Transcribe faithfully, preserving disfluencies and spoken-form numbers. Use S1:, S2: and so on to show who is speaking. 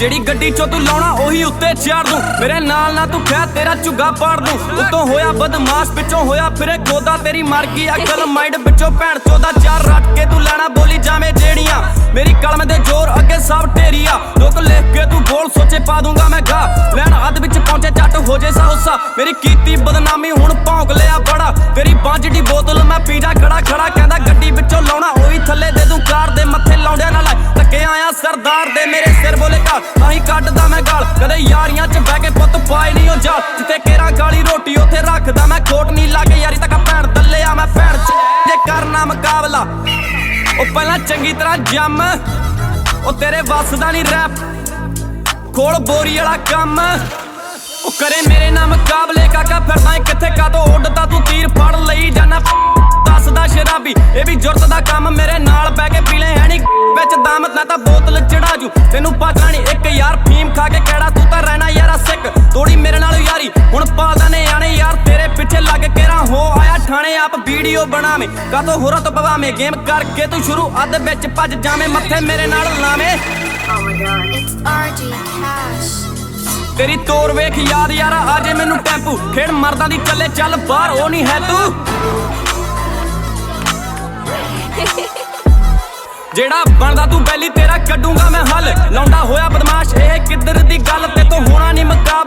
S1: ਜਿਹੜੀ ਗੱਡੀ ਚੋਂ ਤੂੰ ਲਾਉਣਾ ਉਹੀ ਉੱਤੇ ਚਾੜ ਦੂੰ। ਮੇਰੇ ਨਾਲ ਨਾ ਤੂੰ ਖੈ ਤੇਰਾ ਝੁੱਗਾ ਪਾੜ ਦੂੰ। ਉੱਤੋਂ ਹੋਇਆ ਬਦਮਾਸ਼ ਪਿੱਛੋਂ ਹੋਇਆ ਫਿਰੇ ਖੋਦਾ। ਤੇਰੀ ਮਰ ਗਈ ਅਕਲ ਮਾਈਂਡ ਵਿੱਚੋਂ ਭੈਣ ਚੋਦਾ। ਚਾਰ ਰੱਟ ਕੇ ਤੂੰ ਲੈਣਾ ਬੋਲੀ ਜਾਵੇਂ ਜਿਹੜੀਆਂ ਮੇਰੀ ਕਲਮ ਦੇ ਜ਼ੋਰ ਅੱਗੇ ਸਭ ਢੇਰੀਆ। ਲੋਕ ਲਿਖ ਕੇ ਤੂੰ ਬੋਲ ਸੋਚੇ ਪਾ ਦੂੰਗਾ ਮੈਂ ਗਾ। ਲੈਣ ਹੱਦ ਵਿੱਚ ਪਹੁੰਚੇ ਚੱਟ ਹੋ ਜੇ ਸਾਉਸਾ। ਮੇਰੀ ਕੀਤੀ ਬਦਨਾਮੀ ਹੁਣ ਭੌਂਕ ਲਿਆ ਬੜਾ। ਤੇਰੀ ਪੰਜ ਦੀ ਬੋਤਲ ਮੈਂ ਪੀਜਾ ਖੜਾ ਖੜਾ। ਕਹਿੰਦਾ ਗੱਡੀ ਵਿੱਚੋਂ ਲਾਉਣਾ ਉਹੀ ਥੱਲੇ ਦੇ ਦੂੰ ਕਾਰ ਦੇ ਮੱਥੇ ਲਾਉਂਦਿਆਂ ਨਾਲ ਧੱਕੇ ਆਇਆ ਸਰਦਾਰ ਦੇ। ਮੇਰੇ ਸਿਰ ਬੋਲੇ ਘਾਲ ਤਾਂ ਹੀ ਕੱਢਦਾ ਮੈਂ ਗਾਲ। ਕਦੇ ਯਾਰੀਆਂ ਚ ਬਹਿ ਕੇ ਪੁੱਤ ਪਾਏ ਨਹੀਂ ਉਹ ਜਾਲ। ਜਿੱਥੇ ਕੇਰਾ ਗਾਲੀ ਰੋਟੀ ਉੱਥੇ ਰੱਖਦਾ ਮੈਂ ਖੋਟ ਨਹੀਂ ਲਾਗੇ ਯਾਰੀ ਤੱਕ ਭੈਣ ਦੱਲਿਆ ਮੈਂ ਭੈਣ ਚ ਜੇ ਕਰਨਾ ਮੁਕਾਬਲਾ ਉਹ ਪਹਿਲਾਂ ਚੰਗੀ ਤਰ੍ਹਾਂ ਜੰਮ। ਉਹ ਤੇਰੇ ਵੱਸ ਦਾ ਨਹੀਂ ਰੈਪ ਖੋਲ ਬੋਰੀ ਵਾਲਾ ਕੰਮ। ਉਹ ਕਰੇ ਮੇਰੇ ਨਾਲ ਮੁਕਾਬਲੇ ਕਾਕਾ ਫਿਰਦਾ ਕਿੱਥੇ ਕਾਤੋਂ ਉੱਡਦਾ ਤੂੰ ਤੀਰ ਫੜ ਲਈ ਜਾਨਾ ਦੱਸਦਾ ਸ਼ਰਾਬੀ। ਇਹ ਵੀ ਜੁਰਤ ਦਾ ਕੰਮ ਮੇਰੇ ਨਾਲ ਬਹਿ ਕੇ ਪੀ ਲੈ ਹੈ ਨੀ ਵਿੱਚ ਦਮ ਨਾ ਤਾਂ ਬੋਤਲ ਚੜਾ ਜੂ। ਤੈਨੂੰ ਪਤਾ ਨਹੀਂ ਇੱਕ ਯਾਰ ਫੀਮ ਖਾ ਕੇ ਕਿਹੜਾ ਤੂੰ ਤਾਂ ਰਹਿਣਾ ਯਾਰਾ ਸਿੱਕ। ਤੋੜੀ ਮੇਰੇ ਨਾਲ ਯਾਰੀ ਹੁਣ ਪਾਲਦਾ ਨੇ ਆਣੇ ਯਾਰ ਤੇਰੇ ਪਿੱਛੇ ਲੱਗ ਕੇਰਾ ਹੋ ਆਇਆ ਠਾਣੇ। ਆਪ ਵੀਡੀਓ ਬਣਾਵੇਂ ਕਾਤੋਂ ਹੋਰਾਂ ਤੋਂ ਪਵਾਵੇਂ ਗੇਮ ਕਰਕੇ ਤੂੰ ਸ਼ੁਰੂ ਅੱਧ ਵਿੱਚ ਭੱਜ ਜਾਵੇਂ ਮੱਥੇ ਮੇਰੇ ਨਾਲ ਲਾਵੇਂ। ਤੇਰੀ ਤੋਰ ਵੇਖ ਯਾਦ ਯਾਰਾ ਆਜੇ ਮੈਨੂੰ ਟੈਂਪੂ। ਖੇਡ ਮਰਦਾਂ ਦੀ ਚੱਲੇ ਚੱਲ ਬਾਹਰ ਉਹ ਨਹੀਂ ਹੈ ਤੂੰ। ਜਿਹੜਾ ਬਣਦਾ ਤੂੰ ਬੈਲੀ ਤੇਰਾ ਕੱਢੂੰਗਾ ਮੈਂ ਹੱਲ। ਲਾਉਂਦਾ ਹੋਇਆ ਬਦਮਾਸ਼ ਇਹ ਕਿੱਧਰ ਦੀ ਗੱਲ ਤੇ ਤੂੰ ਹੋਣਾ ਨਹੀਂ ਮੁਕਾ